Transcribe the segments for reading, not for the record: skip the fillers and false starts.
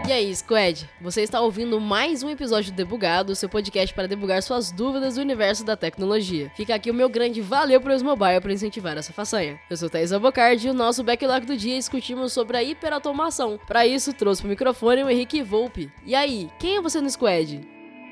E aí, Squad? Você está ouvindo mais um episódio do Debugado, seu podcast para debugar suas dúvidas do universo da tecnologia. Fica aqui o meu grande valeu para o Mobile para incentivar essa façanha. Eu sou Thaís Abocardi e o nosso backlog do dia discutimos sobre a hiperautomação. Para isso, trouxe para o microfone o Henrique Volpe. E aí, quem é você no Squad?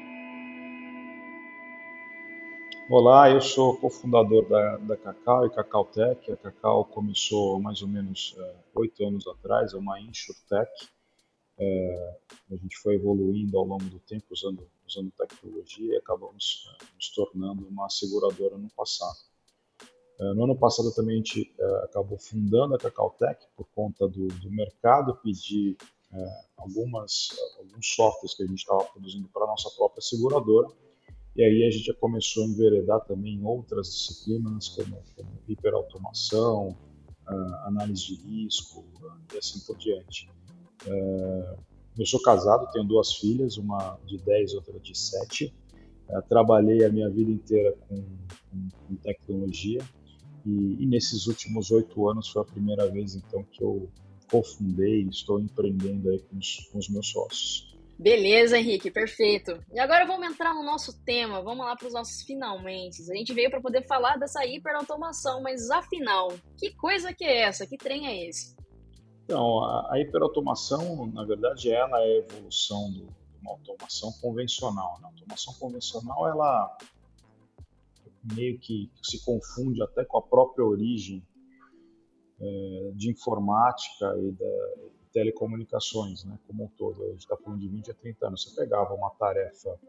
Olá, eu sou cofundador da Cacau e Cacau Tech. A Cacau começou mais ou menos 8 anos atrás, é uma InsurTech. A gente foi evoluindo ao longo do tempo usando tecnologia e acabamos nos tornando uma seguradora no passado. No ano passado também a gente acabou fundando a Cacau Tech por conta do mercado pedir alguns softwares que a gente estava produzindo para a nossa própria seguradora. E aí a gente já começou a enveredar também em outras disciplinas, como hiperautomação, análise de risco e assim por diante. Eu sou casado, tenho 2 filhas, uma de 10 e outra de 7. Trabalhei a minha vida inteira com tecnologia e nesses últimos 8 anos foi a primeira vez então que eu cofundei e estou empreendendo aí com os meus sócios. Beleza, Henrique, perfeito. E agora vamos entrar no nosso tema, vamos lá para os nossos finalmente. A gente veio para poder falar dessa hiperautomação, mas afinal, que coisa que é essa? Que trem é esse? Então, a hiperautomação, na verdade, ela é a evolução de uma automação convencional. A automação convencional, ela meio que se confunde até com a própria origem de informática e telecomunicações, né, como um todo. A gente está falando de 20 a 30 anos. Você pegava uma tarefa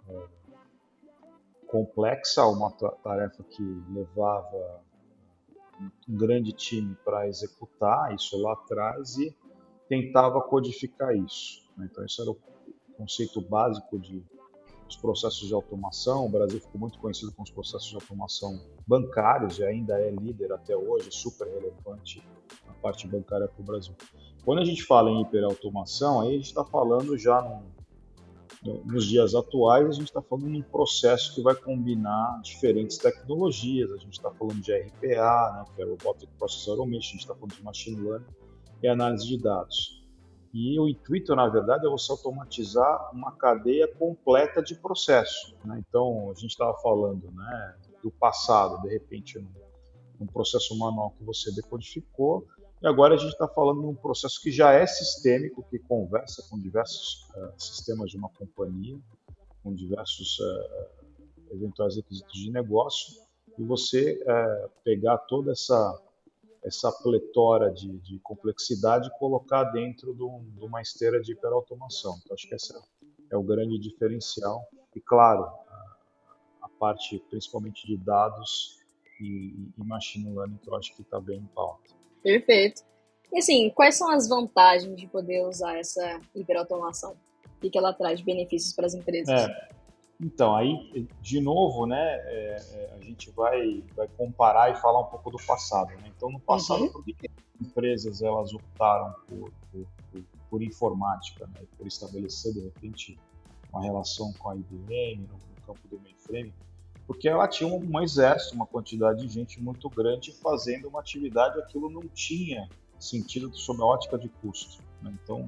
complexa, uma tarefa que levava um grande time para executar isso lá atrás e tentava codificar isso, né? Então, esse era o conceito básico dos processos de automação. O Brasil ficou muito conhecido com os processos de automação bancários e ainda é líder até hoje, super relevante a parte bancária para o Brasil. Quando a gente fala em hiperautomação, aí a gente está falando já nos dias atuais, a gente está falando de um processo que vai combinar diferentes tecnologias. A gente está falando de RPA, né, que é Robotic Process Automation, a gente está falando de Machine Learning e análise de dados. E o intuito, na verdade, é você automatizar uma cadeia completa de processo, né? Então, a gente estava falando, né, do passado, de repente, um processo manual que você decodificou, e agora a gente está falando de um processo que já é sistêmico, que conversa com diversos sistemas de uma companhia, com diversos eventuais requisitos de negócio, e você pegar toda essa pletora de complexidade e colocar dentro de uma esteira de hiperautomação. Então, acho que esse é o grande diferencial. E, claro, a parte principalmente de dados e machine learning, que eu acho que está bem em pauta. Perfeito. E assim, quais são as vantagens de poder usar essa hiperautomação? O que ela traz de benefícios para as empresas? Então, aí, de novo, né, a gente vai comparar e falar um pouco do passado, né? Então, no passado, por que as empresas elas optaram por informática, né? Por estabelecer, de repente, uma relação com a IBM no campo do mainframe? Porque ela tinha um exército, uma quantidade de gente muito grande fazendo uma atividade, aquilo não tinha sentido sob a ótica de custo, né? Então,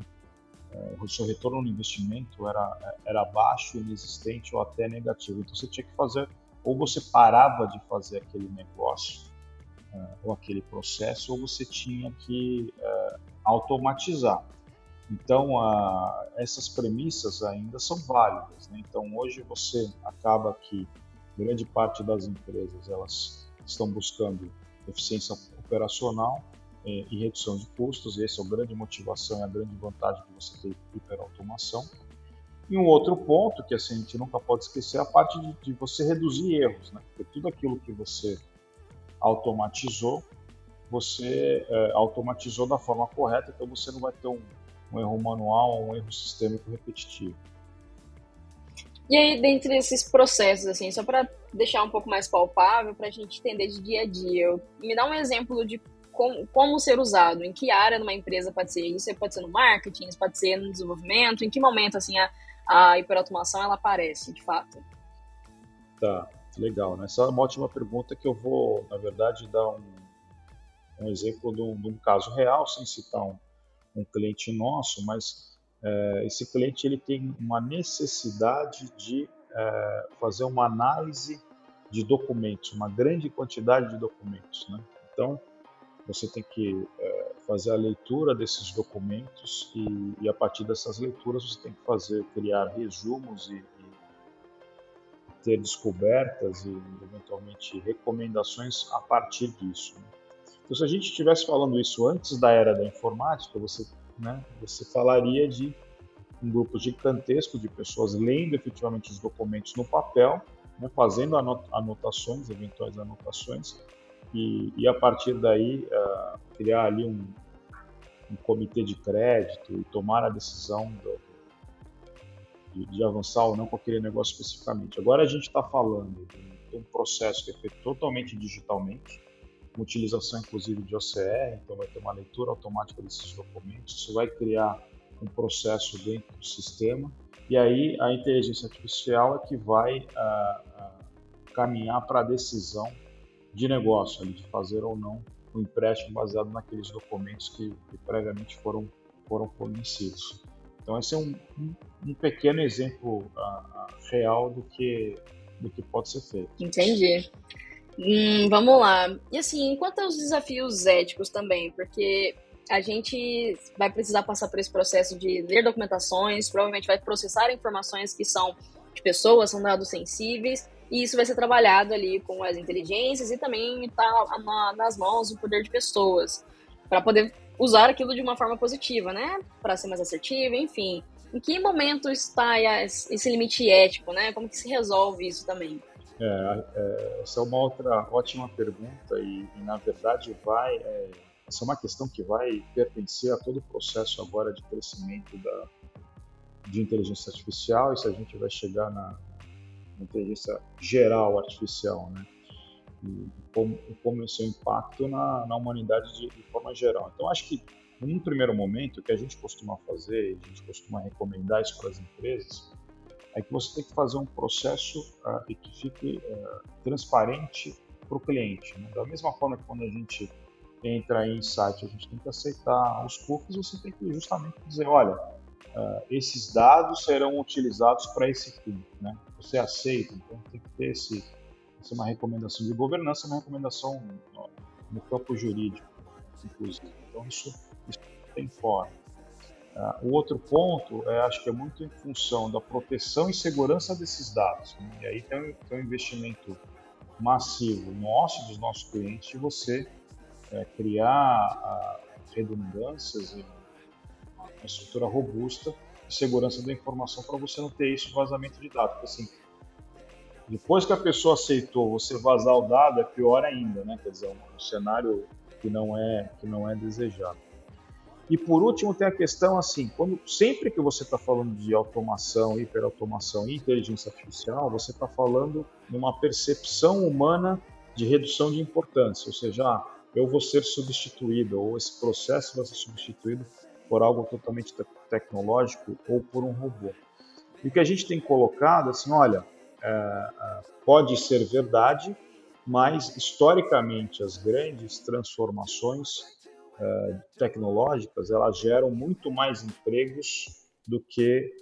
o seu retorno no investimento era baixo, inexistente ou até negativo. Então você tinha que fazer, ou você parava de fazer aquele negócio ou aquele processo, ou você tinha que automatizar. Então essas premissas ainda são válidas, né? Então hoje você acaba que grande parte das empresas elas estão buscando eficiência operacional e redução de custos. Essa é a grande motivação e a grande vantagem que você tem de hiperautomação. E um outro ponto que assim, a gente nunca pode esquecer é a parte de você reduzir erros, né? Porque tudo aquilo que você automatizou, você automatizou da forma correta, então você não vai ter um erro manual ou um erro sistêmico repetitivo. E aí, dentre esses processos, assim, só para deixar um pouco mais palpável, para a gente entender de dia a dia, me dá um exemplo de como ser usado, em que área numa empresa pode ser isso, pode ser no marketing, isso pode ser no desenvolvimento, em que momento assim a hiperautomação ela aparece, de fato? Tá, legal, né? Essa é uma ótima pergunta que eu vou, na verdade, dar um exemplo de um caso real, sem citar um cliente nosso, mas esse cliente ele tem uma necessidade de fazer uma análise de documentos, uma grande quantidade de documentos, né? Então, você tem que fazer a leitura desses documentos e a partir dessas leituras você tem que criar resumos e ter descobertas e eventualmente recomendações a partir disso, né? Então, se a gente estivesse falando isso antes da era da informática, você falaria de um grupo gigantesco de pessoas lendo efetivamente os documentos no papel, né, fazendo anotações, eventuais anotações, e a partir daí criar ali um comitê de crédito e tomar a decisão de avançar ou não com aquele negócio especificamente. Agora a gente está falando de um processo que é feito totalmente digitalmente, com utilização inclusive de OCR, então vai ter uma leitura automática desses documentos, isso vai criar um processo dentro do sistema, e aí a inteligência artificial é que vai caminhar para a decisão de negócio, de fazer ou não um empréstimo baseado naqueles documentos que previamente foram fornecidos. Então esse é um pequeno exemplo real do que pode ser feito. Entendi. Vamos lá. E assim, quanto aos desafios éticos também, porque a gente vai precisar passar por esse processo de ler documentações, provavelmente vai processar informações que são de pessoas, são dados sensíveis, e isso vai ser trabalhado ali com as inteligências e também está nas mãos do poder de pessoas, para poder usar aquilo de uma forma positiva, né? Para ser mais assertivo, enfim. Em que momento está esse limite ético, né? Como que se resolve isso também? Essa é uma outra ótima pergunta e na verdade essa é uma questão que vai pertencer a todo o processo agora de crescimento de inteligência artificial, e se a gente vai chegar na inteligência geral artificial, né? E como esse impacto na humanidade de forma geral. Então, acho que, num primeiro momento, o que a gente costuma fazer, a gente costuma recomendar isso para as empresas, é que você tem que fazer um processo e que fique transparente para o cliente, né? Da mesma forma que quando a gente entra em site, a gente tem que aceitar os cookies, você tem que justamente dizer, olha, esses dados serão utilizados para esse fim, né? Você aceita, então tem que ter essa é uma recomendação de governança, uma recomendação no campo jurídico, inclusive. Então isso tem fora. O outro ponto, acho que é muito em função da proteção e segurança desses dados, né? E aí tem um investimento massivo nosso, dos nossos clientes, de você criar redundâncias e uma estrutura robusta de segurança da informação para você não ter isso vazamento de dados. Porque, assim, depois que a pessoa aceitou você vazar o dado, é pior ainda, né? Quer dizer, um cenário que não é desejado. E por último tem a questão assim, sempre que você está falando de automação, hiperautomação e inteligência artificial, você está falando de uma percepção humana de redução de importância, ou seja, eu vou ser substituído, ou esse processo vai ser substituído por algo totalmente tecnológico ou por um robô. E o que a gente tem colocado, assim, olha, pode ser verdade, mas historicamente as grandes transformações tecnológicas, elas geram muito mais empregos do que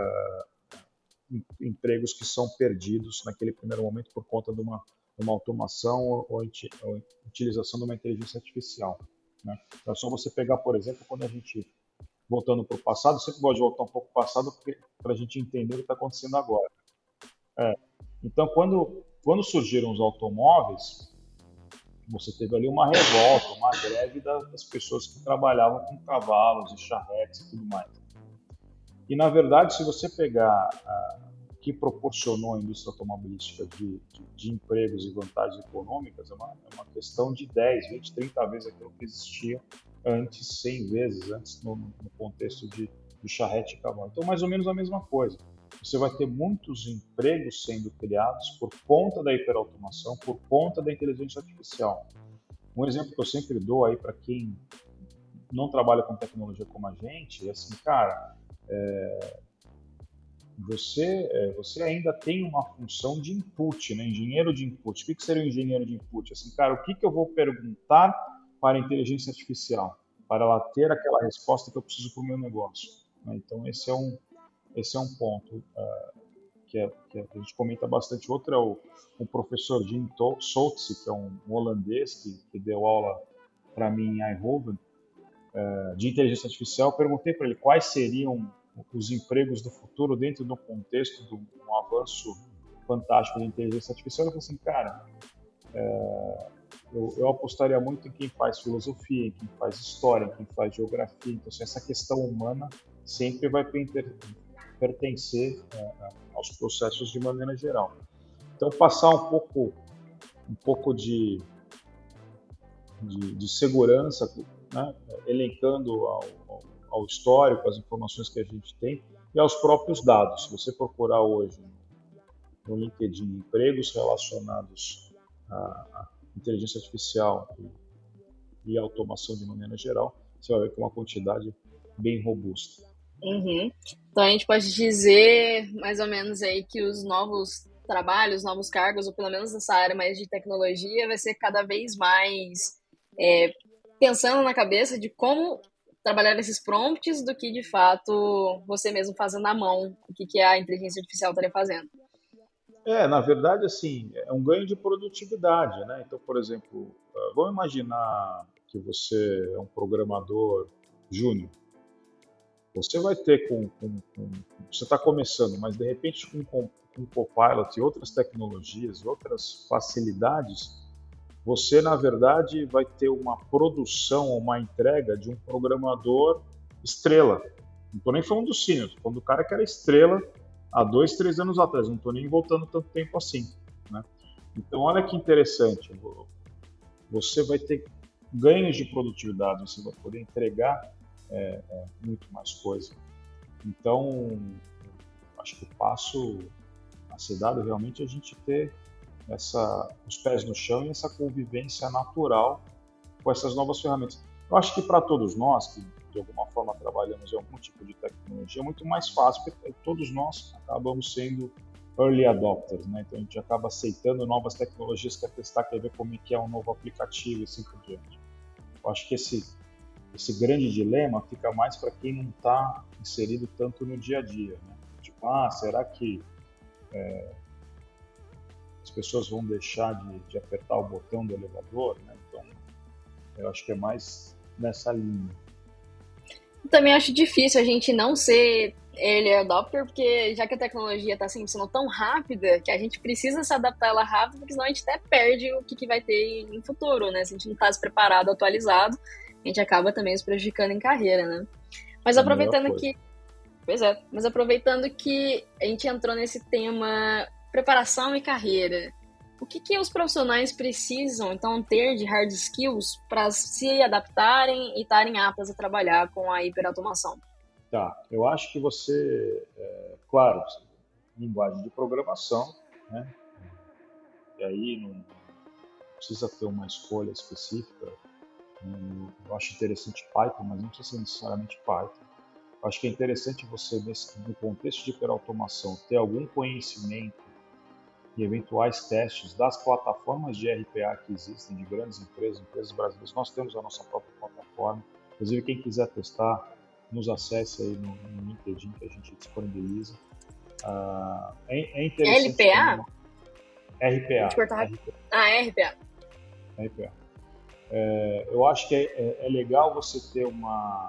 empregos que são perdidos naquele primeiro momento por conta de uma automação ou utilização de uma inteligência artificial, né? Então, é só você pegar, por exemplo, quando a gente, voltando para o passado, sempre gosto de voltar um pouco para o passado para a gente entender o que está acontecendo agora. Então, quando surgiram os automóveis, você teve ali uma revolta, uma greve das pessoas que trabalhavam com cavalos e charretes e tudo mais. E, na verdade, se você pegar o que proporcionou a indústria automobilística de empregos e vantagens econômicas, é uma questão de 10, 20, 30 vezes aquilo que existia antes, 100 vezes antes, no contexto de charrete e cavalo. Então, mais ou menos a mesma coisa. Você vai ter muitos empregos sendo criados por conta da hiperautomação, por conta da inteligência artificial. Um exemplo que eu sempre dou aí para quem não trabalha com tecnologia como a gente é assim, cara, você ainda tem uma função de input, né? Engenheiro de input. O que seria um engenheiro de input? Assim, cara, o que eu vou perguntar para a inteligência artificial para ela ter aquela resposta que eu preciso para o meu negócio? né? Então esse é um ponto que a gente comenta bastante. Outro é o professor Jim Soltze, que é um holandês que deu aula para mim em Eindhoven, de inteligência artificial. Eu perguntei para ele quais seriam os empregos do futuro dentro do contexto de um avanço fantástico da inteligência artificial. Eu falei assim, cara, eu apostaria muito em quem faz filosofia, em quem faz história, em quem faz geografia. Então, assim, essa questão humana sempre vai pertencer aos processos de maneira geral. Então, passar um pouco de segurança, né, elencando ao histórico, as informações que a gente tem e aos próprios dados. Se você procurar hoje no LinkedIn empregos relacionados à inteligência artificial e automação de maneira geral, você vai ver que é uma quantidade bem robusta. Uhum. Então a gente pode dizer mais ou menos aí que os novos trabalhos, novos cargos, ou pelo menos nessa área mais de tecnologia, vai ser cada vez mais pensando na cabeça de como trabalhar nesses prompts do que de fato você mesmo fazendo na mão o que a inteligência artificial estaria fazendo. Na verdade, assim, é um ganho de produtividade, né? Então, por exemplo, vamos imaginar que você é um programador júnior. Você vai ter você está começando, mas de repente com Copilot e outras tecnologias, outras facilidades, você, na verdade, vai ter uma produção, uma entrega de um programador estrela. Não estou nem falando do sênior, estou falando do cara que era estrela há 2, 3 anos atrás. Não estou nem voltando tanto tempo assim, né? Então, olha que interessante. Você vai ter ganhos de produtividade, você vai poder entregar muito mais coisa. Então, acho que o passo a ser dado realmente é a gente ter os pés no chão e essa convivência natural com essas novas ferramentas. Eu acho que para todos nós, que de alguma forma trabalhamos em algum tipo de tecnologia, é muito mais fácil, porque todos nós acabamos sendo early adopters, né? Então a gente acaba aceitando novas tecnologias, quer testar, quer ver como é que é um novo aplicativo e assim por diante. Eu acho que esse grande dilema fica mais para quem não está inserido tanto no dia a dia, né? Tipo, será que as pessoas vão deixar de apertar o botão do elevador, né? Então, eu acho que é mais nessa linha. Eu também acho difícil a gente não ser early adopter, porque já que a tecnologia está sempre sendo tão rápida, que a gente precisa se adaptar a ela rápido, porque senão a gente até perde o que vai ter no futuro, né? Se a gente não está preparado, atualizado, a gente acaba também se prejudicando em carreira, né? Mas aproveitando que... Pois é, mas aproveitando que a gente entrou nesse tema preparação e carreira, o que os profissionais precisam, então, ter de hard skills para se adaptarem e estarem aptas a trabalhar com a hiperautomação? Tá, eu acho que você, claro, linguagem de programação, né? E aí não precisa ter uma escolha específica. Eu acho interessante Python, mas não precisa ser necessariamente Python. Eu acho que é interessante você, no contexto de hiperautomação, ter algum conhecimento e eventuais testes das plataformas de RPA que existem, de grandes empresas brasileiras. Nós temos a nossa própria plataforma. Inclusive, quem quiser testar, nos acesse aí no LinkedIn que a gente disponibiliza. É interessante. LPA? RPA. RPA. RPA. Eu acho que é legal você ter um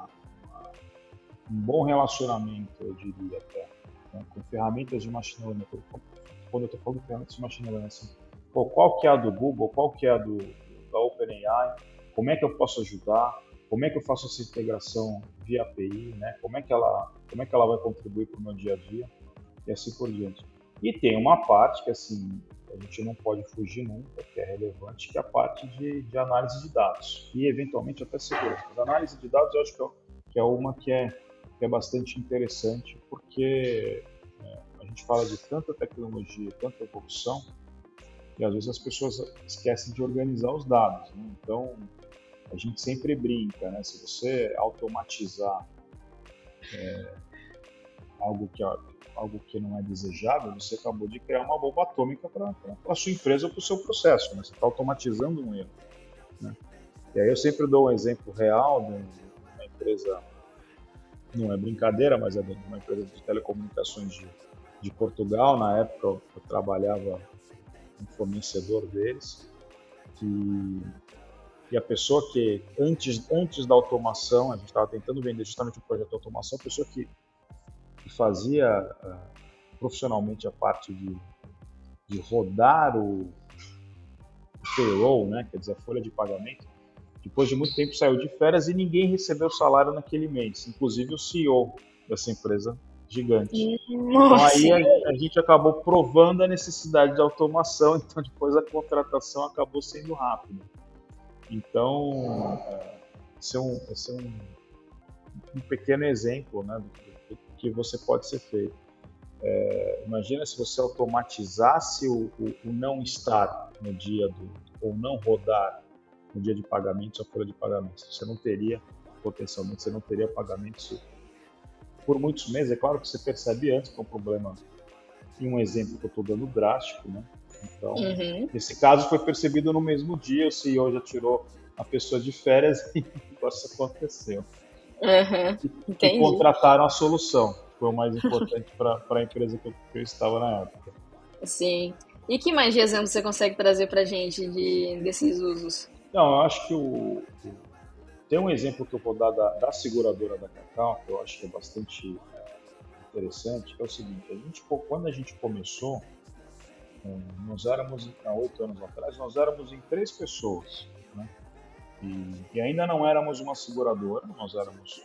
bom relacionamento, eu diria até, né, com ferramentas de machine learning. Quando eu estou falando de ferramentas de machine learning, assim, qual que é a do Google, qual que é a da OpenAI, como é que eu posso ajudar, como é que eu faço essa integração via API, né, como é que ela vai contribuir para o meu dia a dia, e assim por diante. E tem uma parte que, assim, a gente não pode fugir nunca, que é relevante, que é a parte de análise de dados, e eventualmente até segurança. Mas a análise de dados eu acho que é uma que é bastante interessante, porque a gente fala de tanta tecnologia, tanta evolução, e às vezes as pessoas esquecem de organizar os dados, né? Então, a gente sempre brinca, né? Se você automatizar algo que não é desejável, você acabou de criar uma bomba atômica para a sua empresa ou para o seu processo, né? Você está automatizando um erro, né? E aí eu sempre dou um exemplo real de uma empresa não é brincadeira, mas é de uma empresa de telecomunicações de Portugal. Na época eu trabalhava um fornecedor deles, e a pessoa que, antes da automação, a gente estava tentando vender justamente o projeto de automação, a pessoa que fazia profissionalmente a parte de rodar o payroll, né, quer dizer, a folha de pagamento, depois de muito tempo saiu de férias e ninguém recebeu salário naquele mês, inclusive o CEO dessa empresa gigante. Nossa. Então aí a gente acabou provando a necessidade de automação, então depois a contratação acabou sendo rápida. Então, esse é um pequeno exemplo, né, do que você pode ser feito. Imagina se você automatizasse o não estar no dia ou não rodar no dia de pagamento, a folha de pagamento. Você não teria, potencialmente, você não teria pagamento por muitos meses. É claro que você percebe antes que é um problema, e um exemplo que eu estou dando drástico, né? Então, nesse caso foi percebido no mesmo dia, o CEO já tirou a pessoa de férias e o negócio aconteceu. E contrataram a solução. Foi o mais importante para a empresa que eu estava na época. Sim. E que mais de exemplo você consegue trazer para a gente desses usos? Não, eu acho que tem um exemplo que eu vou dar da seguradora da Cacau, que eu acho que é bastante interessante, que é o seguinte: quando a gente começou, nós éramos, há 8 anos atrás, nós éramos em 3 pessoas, né? E ainda não éramos uma seguradora, nós éramos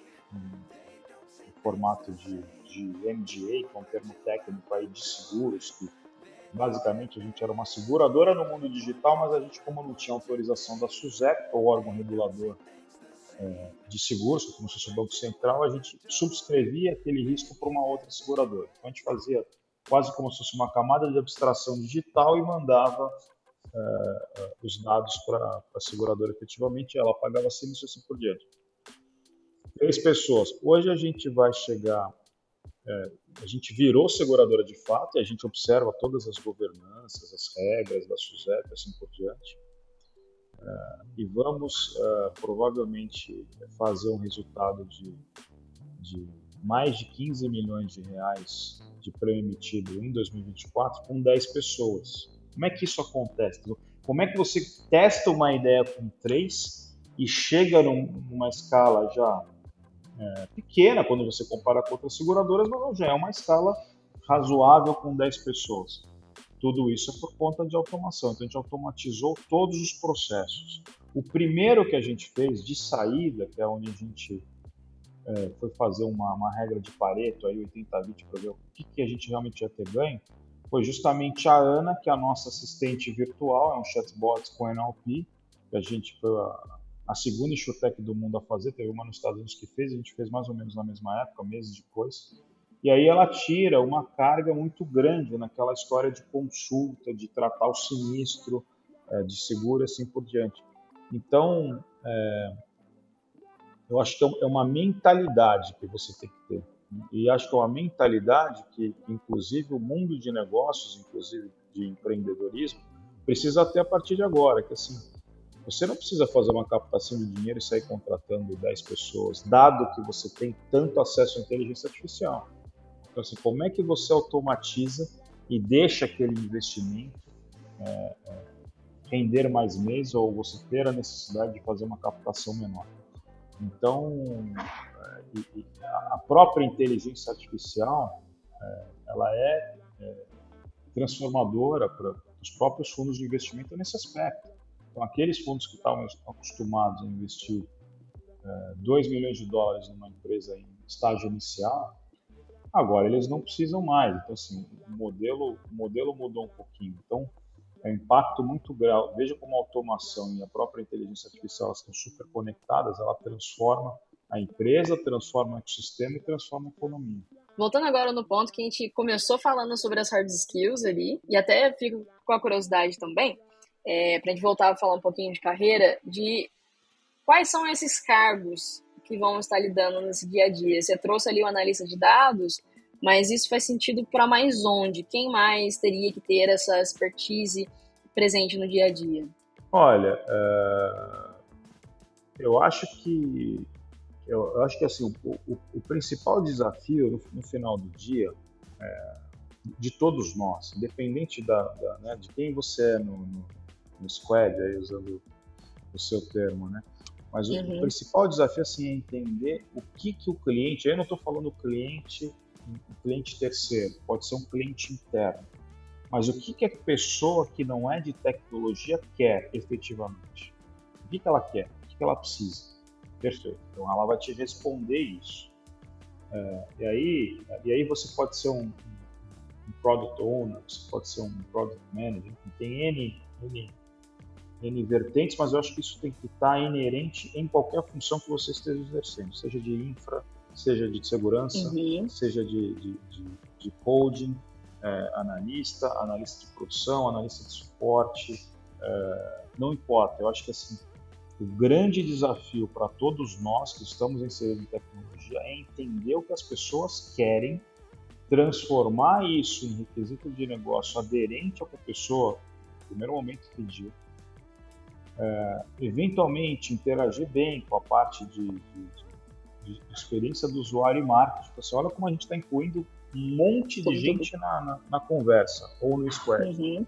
um formato de MGA, que é um termo técnico aí de seguros, que basicamente a gente era uma seguradora no mundo digital, mas a gente, como não tinha autorização da SUSEP, que é o órgão regulador de seguros, como se fosse o Banco Central, a gente subscrevia aquele risco para uma outra seguradora. Então a gente fazia quase como se fosse uma camada de abstração digital e mandava os dados para a seguradora efetivamente, ela pagava serviço assim por diante. 3 pessoas. Hoje a gente vai chegar, a gente virou seguradora de fato e a gente observa todas as governanças, as regras da SUSEP, assim por diante. E vamos provavelmente fazer um resultado de mais de 15 milhões de reais de prêmio emitido em 2024 com 10 pessoas. Como é que isso acontece? Como é que você testa uma ideia com 3 e chega numa escala já pequena quando você compara com outras seguradoras, mas já é uma escala razoável com 10 pessoas? Tudo isso é por conta de automação. Então a gente automatizou todos os processos. O primeiro que a gente fez de saída, que é onde a gente foi fazer uma regra de Pareto, aí 80-20, para ver o que a gente realmente ia ter ganho, foi justamente a Ana, que é a nossa assistente virtual, é um chatbot com NLP, que a gente foi a segunda insurtech do mundo a fazer, teve uma nos Estados Unidos que fez, a gente fez mais ou menos na mesma época, meses depois. E aí ela tira uma carga muito grande naquela história de consulta, de tratar o sinistro, de seguro e assim por diante. Então, eu acho que é uma mentalidade que você tem que ter. E acho que é uma mentalidade que, inclusive, o mundo de negócios, inclusive de empreendedorismo, precisa ter a partir de agora, que assim, você não precisa fazer uma captação de dinheiro e sair contratando 10 pessoas, dado que você tem tanto acesso à inteligência artificial. Então, assim, como é que você automatiza e deixa aquele investimento render mais meses ou você ter a necessidade de fazer uma captação menor? Então, a própria inteligência artificial, ela é transformadora para os próprios fundos de investimento nesse aspecto. Então, aqueles fundos que estavam acostumados a investir 2 milhões de dólares numa empresa em estágio inicial, agora eles não precisam mais. Então, assim, o modelo mudou um pouquinho. Então, é um impacto muito grave. Veja como a automação e a própria inteligência artificial elas estão super conectadas, ela transforma a empresa, transforma o ecossistema e transforma a economia. Voltando agora no ponto que a gente começou falando sobre as hard skills ali, e até fico com a curiosidade também, para a gente voltar a falar um pouquinho de carreira, de quais são esses cargos que vão estar lidando nesse dia a dia. Você trouxe ali o analista de dados, mas isso faz sentido para mais onde? Quem mais teria que ter essa expertise presente no dia a dia? Olha, eu acho que eu acho que assim, o principal desafio no final do dia, de todos nós, independente né, de quem você é no squad, aí usando o seu termo, né? Mas o principal desafio assim, é entender o que o cliente, aí eu não estou falando um cliente terceiro, pode ser um cliente interno, mas o que a pessoa que não é de tecnologia quer efetivamente? O que ela quer? O que ela precisa? Perfeito. Então ela vai te responder isso. E aí você pode ser um product owner, você pode ser um product manager, tem N vertentes, mas eu acho que isso tem que estar inerente em qualquer função que você esteja exercendo, seja de infra, seja de segurança, seja de coding, analista de produção, analista de suporte, não importa. Eu acho que assim, o grande desafio para todos nós que estamos inseridos em tecnologia é entender o que as pessoas querem, transformar isso em requisito de negócio aderente ao que a pessoa, no primeiro momento, pediu, eventualmente interagir bem com a parte de experiência do usuário e marketing. Você olha como a gente está incluindo um monte de gente na conversa ou no squad.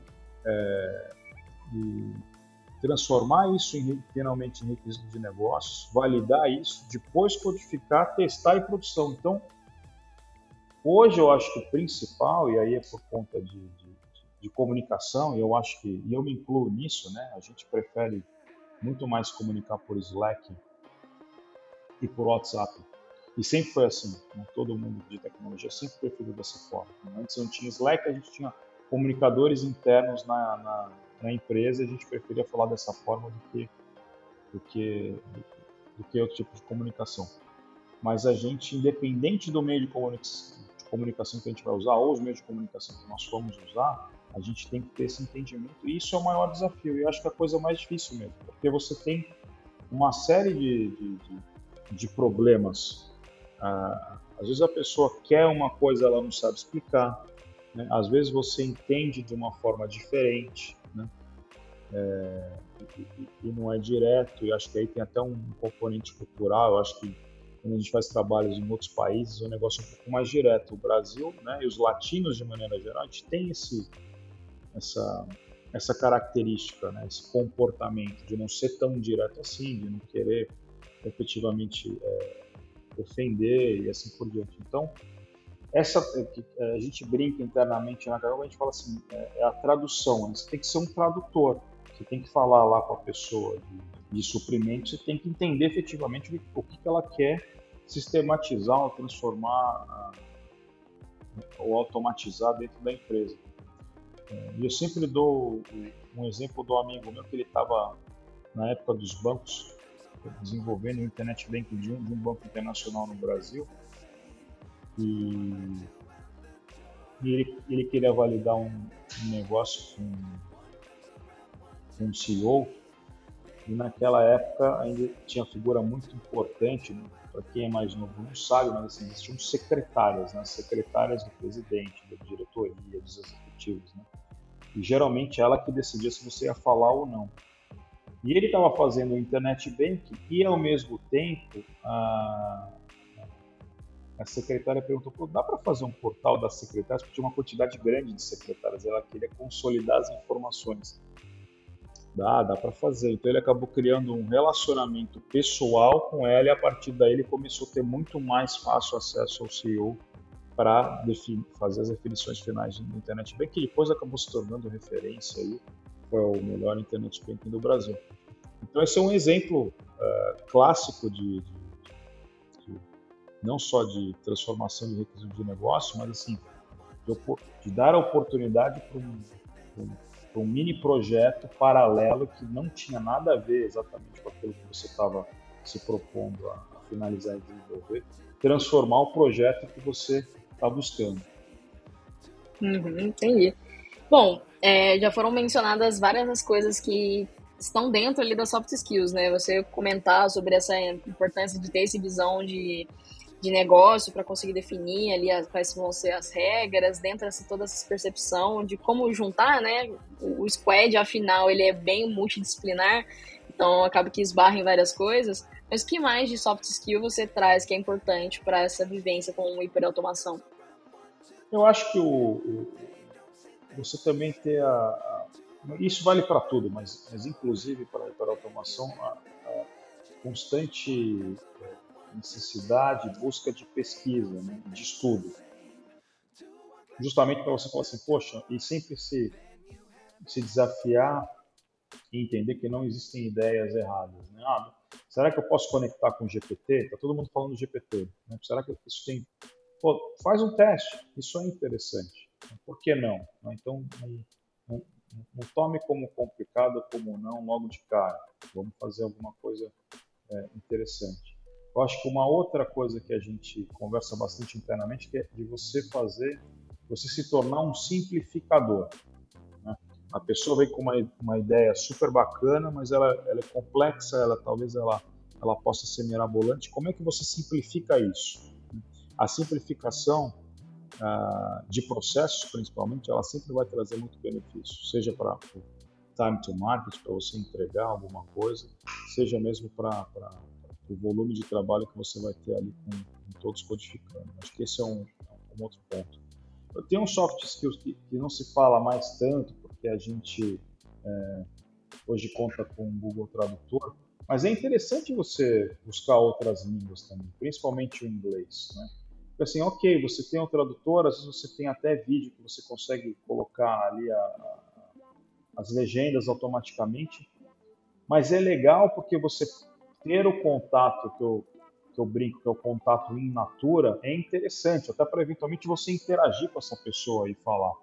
E transformar isso finalmente em requisito de negócios, validar isso, depois codificar, testar e produção. Então, hoje eu acho que o principal, e aí é por conta de comunicação, e eu acho que, e eu me incluo nisso, né? A gente prefere muito mais comunicar por Slack e por WhatsApp. E sempre foi assim, né? Todo mundo de tecnologia sempre preferiu dessa forma. Antes não tinha Slack, a gente tinha comunicadores internos na empresa, a gente preferia falar dessa forma do que outro tipo de comunicação. Mas a gente, independente do meio de comunicação que a gente vai usar, ou os meios de comunicação que nós vamos usar, a gente tem que ter esse entendimento, e isso é o maior desafio, e eu acho que é a coisa mais difícil mesmo, porque você tem uma série de problemas. Às vezes a pessoa quer uma coisa, ela não sabe explicar, né? Às vezes você entende de uma forma diferente, né? E não é direto, e acho que aí tem até um componente cultural. Eu acho que quando a gente faz trabalhos em outros países, o negócio é um pouco mais direto. O Brasil, né, e os latinos de maneira geral, a gente tem essa característica, né, esse comportamento de não ser tão direto assim, de não querer efetivamente ofender e assim por diante. Então, a gente brinca internamente na Carol, a gente fala assim, é a tradução, né? Você tem que ser um tradutor, você tem que falar lá com a pessoa de suprimento, você tem que entender efetivamente o que ela quer sistematizar ou transformar ou automatizar dentro da empresa. E eu sempre dou um exemplo do amigo meu que ele estava, na época dos bancos, desenvolvendo o Internet Banking de um banco internacional no Brasil, e ele queria validar um negócio com um CEO, e naquela época ainda tinha figura muito importante, né? Para quem é mais novo não sabe, mas assim, existiam secretárias, né? Secretárias do presidente, da diretoria, dos executivos, né? E geralmente ela que decidia se você ia falar ou não. E ele estava fazendo o Internet Banking e, ao mesmo tempo, a secretária perguntou: dá para fazer um portal das secretárias? Porque tinha uma quantidade grande de secretárias, ela queria consolidar as informações. Dá para fazer. Então ele acabou criando um relacionamento pessoal com ela, e a partir daí ele começou a ter muito mais fácil acesso ao CEO para fazer as definições finais do Internet Banking, que depois acabou se tornando referência aí, foi o melhor Internet Banking do Brasil. Então esse é um exemplo clássico de não só de transformação de requisito de negócio, mas assim, de dar a oportunidade para um mini projeto paralelo que não tinha nada a ver exatamente com aquilo que você estava se propondo a finalizar e desenvolver, transformar o projeto que você está buscando. Entendi. Bom, já foram mencionadas várias das coisas que estão dentro ali das soft skills, né? Você comentar sobre essa importância de ter essa visão de negócio para conseguir definir ali quais vão ser as regras, dentro de toda essa percepção de como juntar, né? O squad, afinal, ele é bem multidisciplinar, então acaba que esbarra em várias coisas. Mas o que mais de soft skill você traz que é importante para essa vivência com hiperautomação? Eu acho que você também ter isso vale para tudo, mas inclusive para a automação, a constante necessidade, busca de pesquisa, né, de estudo. Justamente para você falar assim, poxa, e sempre se desafiar e entender que não existem ideias erradas. Né? Será que eu posso conectar com o GPT? Está todo mundo falando do GPT. Né? Será que isso tem... Pô, faz um teste, isso é interessante. Por que não? Então, não tome como complicado como não logo de cara. Vamos fazer alguma coisa interessante. Eu acho que uma outra coisa que a gente conversa bastante internamente que é de você se tornar um simplificador. Né? A pessoa vem com uma ideia super bacana, mas ela é complexa, talvez ela possa ser mirabolante. Como é que você simplifica isso? A simplificação de processos, principalmente, ela sempre vai trazer muito benefício, seja para time to market, para você entregar alguma coisa, seja mesmo para o volume de trabalho que você vai ter ali com todos codificando. Acho que esse é um outro ponto. Eu tenho um soft skills que não se fala mais tanto, porque a gente hoje conta com o Google Tradutor, mas é interessante você buscar outras línguas também, principalmente o inglês, né? Porque assim, ok, você tem um tradutor, às vezes você tem até vídeo que você consegue colocar ali as legendas automaticamente, mas é legal porque você ter o contato que eu brinco, que é o contato in natura, é interessante, até para eventualmente você interagir com essa pessoa e falar.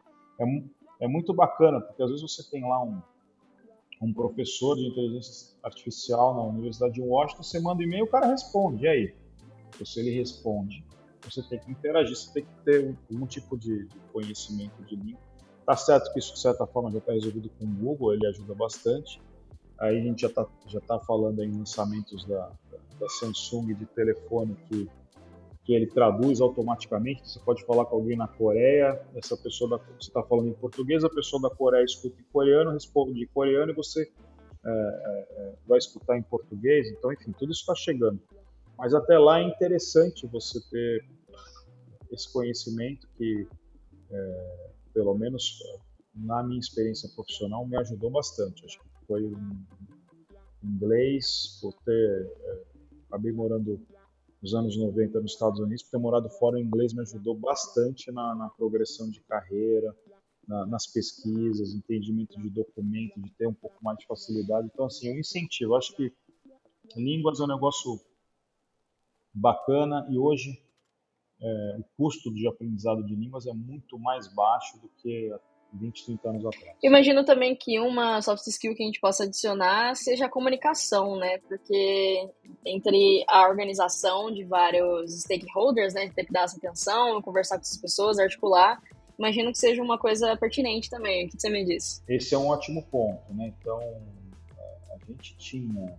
É muito bacana, porque às vezes você tem lá um professor de inteligência artificial na Universidade de Washington, você manda um e-mail, o cara responde, e aí? Se ele responde, você tem que interagir, você tem que ter algum tipo de conhecimento de língua. Tá certo que isso, de certa forma, já está resolvido com o Google, ele ajuda bastante. Aí a gente já tá falando em lançamentos da Samsung de telefone que ele traduz automaticamente. Você pode falar com alguém na Coreia, essa pessoa você está falando em português, a pessoa da Coreia escuta em coreano, responde em coreano e você vai escutar em português. Então, enfim, tudo isso está chegando. Mas até lá é interessante você ter esse conhecimento que, pelo menos na minha experiência profissional, me ajudou bastante. Acho que foi inglês, por ter acabei morando nos anos 90 nos Estados Unidos, por ter morado fora, o inglês me ajudou bastante na progressão de carreira, nas pesquisas, entendimento de documento, de ter um pouco mais de facilidade. Então, assim, eu incentivo. Acho que línguas é um negócio bacana e hoje o custo de aprendizado de línguas é muito mais baixo do que 20, 30 anos atrás. Imagino também que uma soft skill que a gente possa adicionar seja a comunicação, né? Porque entre a organização de vários stakeholders, né? Ter que dar essa atenção, conversar com essas pessoas, articular, imagino que seja uma coisa pertinente também. O que você me diz? Esse é um ótimo ponto, né? Então, a gente tinha...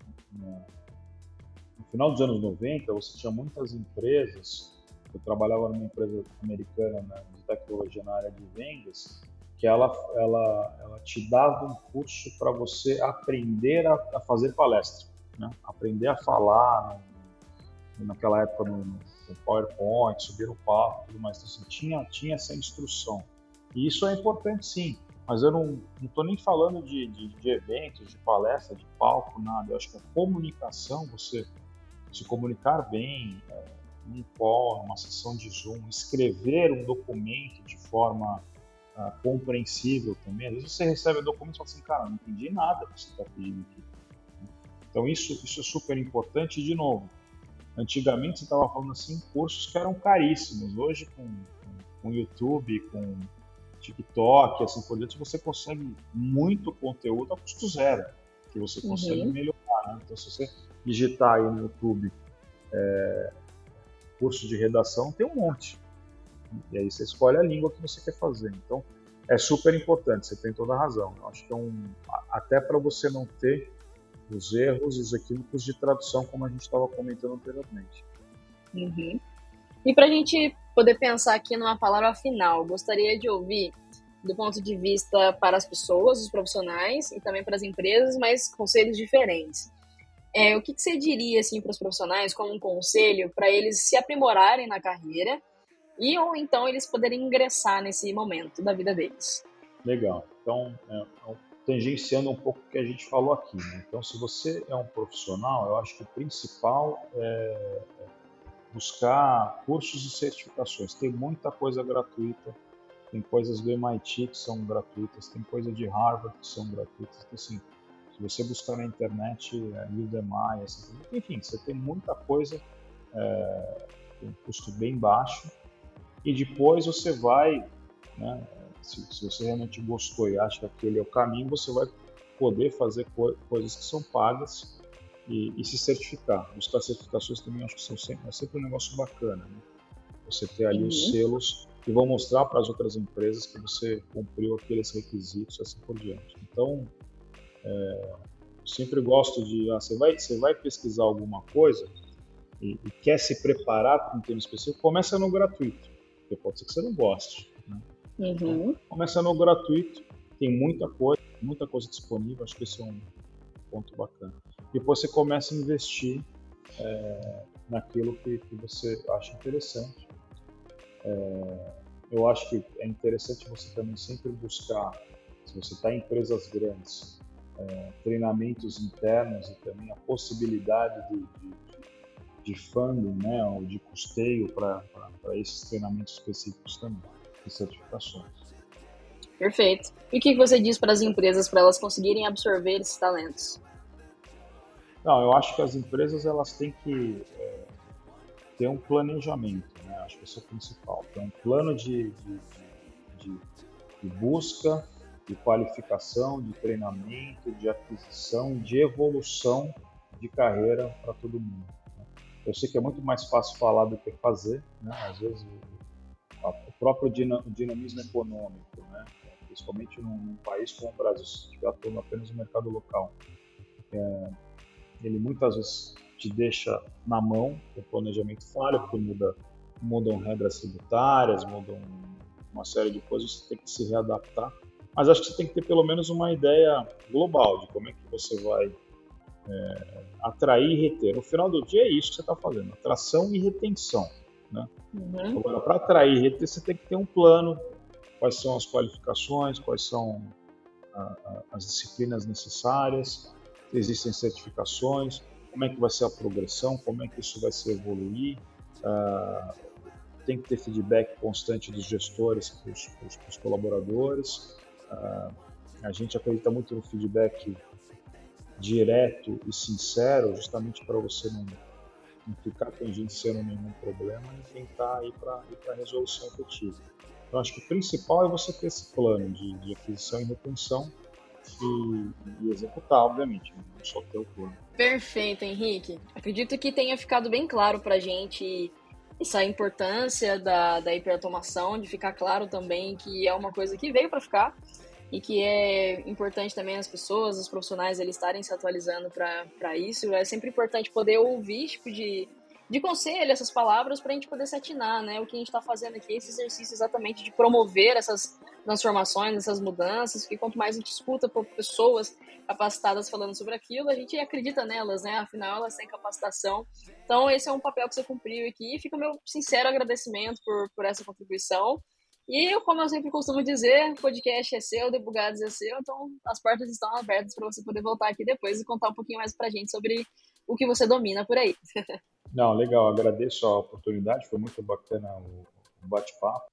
No final dos anos 90, você tinha muitas empresas. Eu trabalhava numa empresa americana de tecnologia na área de vendas, que ela te dava um curso para você aprender a fazer palestra, né? Aprender a falar, naquela época no PowerPoint, subir no palco e tudo mais. Então, assim, tinha essa instrução. E isso é importante, sim. Mas eu não estou nem falando de eventos, de palestra, de palco, nada. Eu acho que a comunicação, você se comunicar bem, num call, numa sessão de Zoom, escrever um documento de forma compreensível também. Às vezes você recebe o documento e fala assim, cara, não entendi nada que você está pedindo aqui. Então isso é super importante. E, de novo, antigamente você estava falando assim, cursos que eram caríssimos. Hoje, com YouTube, com TikTok, assim por diante, você consegue muito conteúdo a custo zero, que você consegue melhorar. Né? Então, se você digitar aí no YouTube curso de redação, tem um monte. E aí você escolhe a língua que você quer fazer. Então, é super importante, você tem toda a razão. Eu acho que até para você não ter os erros e os equívocos de tradução, como a gente estava comentando anteriormente. Uhum. E para a gente poder pensar aqui numa palavra final, gostaria de ouvir do ponto de vista para as pessoas, os profissionais e também para as empresas, mas conselhos diferentes. o que você diria assim, para os profissionais como um conselho para eles se aprimorarem na carreira ou então eles poderem ingressar nesse momento da vida deles? Legal. Então, tangenciando um pouco o que a gente falou aqui, né? Então, se você é um profissional, eu acho que o principal é buscar cursos e certificações. Tem muita coisa gratuita, tem coisas do MIT que são gratuitas, tem coisa de Harvard que são gratuitas. Então, assim, se você buscar na internet, Udemy, assim, enfim, você tem muita coisa, com um custo bem baixo, e depois você vai, né, se você realmente gostou e acha que aquele é o caminho, você vai poder fazer coisas que são pagas e se certificar. Buscar certificações também acho que é sempre um negócio bacana, né? Você ter ali os selos que vão mostrar para as outras empresas que você cumpriu aqueles requisitos, assim por diante. Então, eu sempre gosto de, você vai pesquisar alguma coisa e quer se preparar para um tema específico, começa no gratuito, porque pode ser que você não goste, né? Então, começa no gratuito, tem muita coisa disponível, acho que esse é um ponto bacana. Depois você começa a investir naquilo que você acha interessante. Eu acho que é interessante você também sempre buscar, se você está em empresas grandes, treinamentos internos e também a possibilidade de funding, né, ou de custeio para esses treinamentos específicos também, e certificações. Perfeito. E o que você diz para as empresas para elas conseguirem absorver esses talentos? Não, eu acho que as empresas elas têm que ter um planejamento, né? Acho que isso é o principal. Ter um plano de busca, de qualificação, de treinamento, de aquisição, de evolução de carreira para todo mundo, né? Eu sei que é muito mais fácil falar do que fazer, né? Às vezes o próprio dinamismo econômico, né? Principalmente num país como o Brasil, se estiver atuando apenas no mercado local, ele muitas vezes te deixa na mão, o planejamento falha, porque mudam regras tributárias, mudam uma série de coisas, você tem que se readaptar. Mas acho que você tem que ter pelo menos uma ideia global de como é que você vai atrair e reter. No final do dia é isso que você está fazendo, atração e retenção, né? Agora, para atrair e reter, você tem que ter um plano, quais são as qualificações, quais são as disciplinas necessárias, existem certificações, como é que vai ser a progressão, como é que isso vai se evoluir, tem que ter feedback constante dos gestores para os colaboradores. A gente acredita muito no feedback direto e sincero, justamente para você não ficar tangenciando nenhum problema e tentar ir para a resolução efetiva. Então, acho que o principal é você ter esse plano de aquisição e retenção e executar, obviamente, não só ter o plano. Perfeito, Henrique. Acredito que tenha ficado bem claro para a gente essa importância da hiperautomação, de ficar claro também que é uma coisa que veio para ficar e que é importante também as pessoas, os profissionais, eles estarem se atualizando para isso. É sempre importante poder ouvir tipo de conselho, essas palavras, para a gente poder se atinar, né? O que a gente está fazendo aqui, esse exercício exatamente de promover essas transformações, essas mudanças, porque quanto mais a gente escuta por pessoas capacitadas falando sobre aquilo, a gente acredita nelas, né? Afinal, elas têm capacitação. Então, esse é um papel que você cumpriu aqui. Fica o meu sincero agradecimento por essa contribuição. E, como eu sempre costumo dizer, o podcast é seu, Debugados é seu, então as portas estão abertas para você poder voltar aqui depois e contar um pouquinho mais para a gente sobre o que você domina por aí. Não, legal, agradeço a oportunidade, foi muito bacana o bate-papo.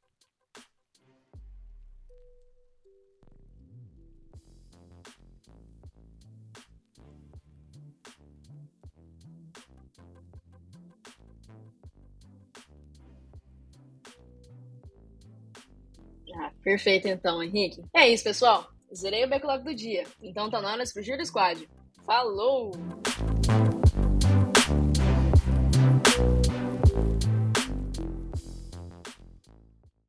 Perfeito então, Henrique. É isso, pessoal. Zerei o backlog do dia. Então tá na hora de fugir do squad. Falou!